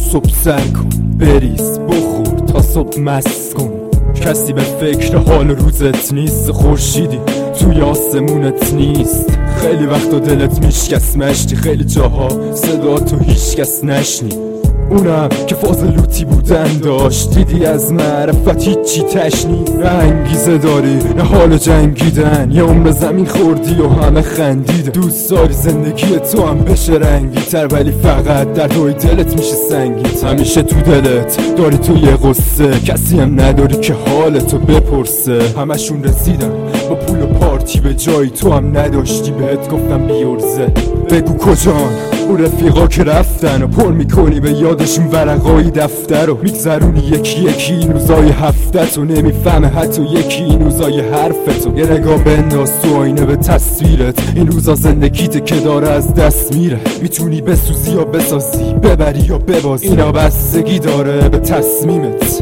صبح سر کن، بریز بخور تا صبح مست کن. کسی به فکر حال روزت نیست، خورشیدی توی آسمونت نیست. خیلی وقتا دلت میشکست مشتی، خیلی جاها صدا تو هیچ کس نشنی. اونم که فاز لوتی بودن داشت، دیدی از معرفت هیچی تشنی. نه انگیزه داری نه حال جنگیدن، یه عمر زمین خوردی و همه خندیدن. دوست داری زندگی تو هم بشه رنگی تر، ولی فقط در دوی دلت میشه سنگین. همیشه تو دلت داری تو یه قصه، کسی هم نداری که حالتو بپرسه. همشون رسیدن با پول و پارتی به جایی تو هم نداشتی، بهت گفتم بیورزه. بگو کجان اون رفیقا که رفتن و پر میکنی به یادشون ورقای دفتر و میگذرونی یکی یکی این روزای هفتت و نمیفهمه حتی یکی این روزای حرفتو. یه نگاه بنداز تو آینه به تصویرت، این روزا زندگیت که داره از دست میره. میتونی بسوزی یا بسازی، ببری یا ببازی، اینا بستگی داره به تصمیمت.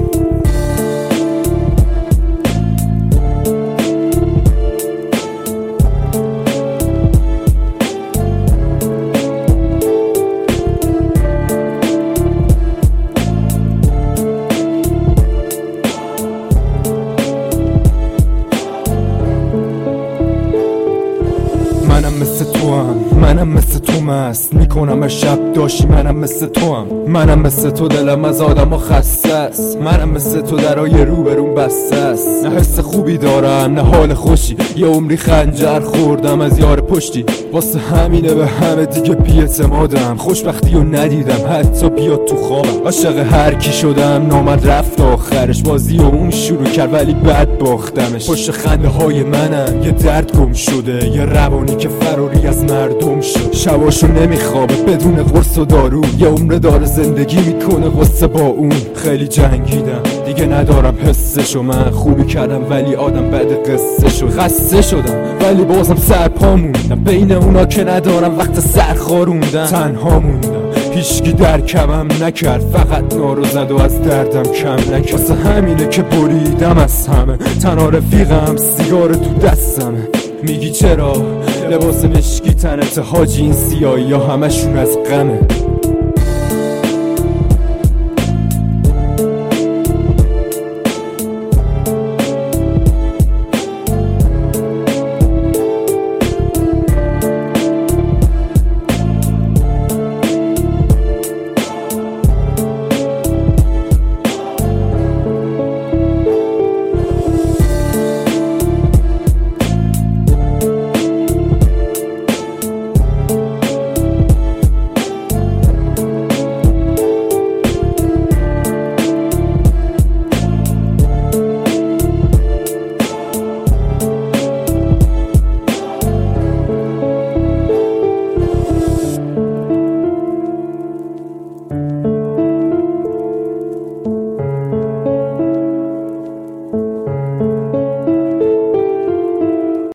منم مثل تو هم، منم مثل تو مست میکنم شب داشتی. منم مثل تو هم، منم مثل تو دلم از آدم ها خسته است. منم مثل تو درای روبرون بسته است. نه حس خوبی دارم نه حال خوشی، یه عمری خنجر خوردم از یار پشتی. واسه همینه به همه دیگه بی اعتمادم، خوشبختی رو ندیدم حتی بیاد تو خوابم. عاشق هر کی شدم نامد رفت آخرش، بازی و اون شروع کرد ولی بد باختمش. پشت خنده های منم یه درد گم شده، یه روانی که فراری از مردم شد. شباشو نمیخوابه بدون قرص و دارو، یه عمر داره زندگی میکنه قصه با اون. خیلی جنگیدم دیگه ندارم حسشو، من خوبی کردم ولی آدم بعد قصه شد. خسته شدم ولی بازم سر پا موندم، بین اونا که ندارم وقت سر خاروندم. تنها موندم هیچکی درکمم نکرد، فقط نارو زد و از دردم کم نکرد. واسه همینه که بریدم از همه، تنها رفیقم سیگار تو دستمه. میگی چرا لباس مشکی تنت حاجی، این سیاهی ها همشون از غمه.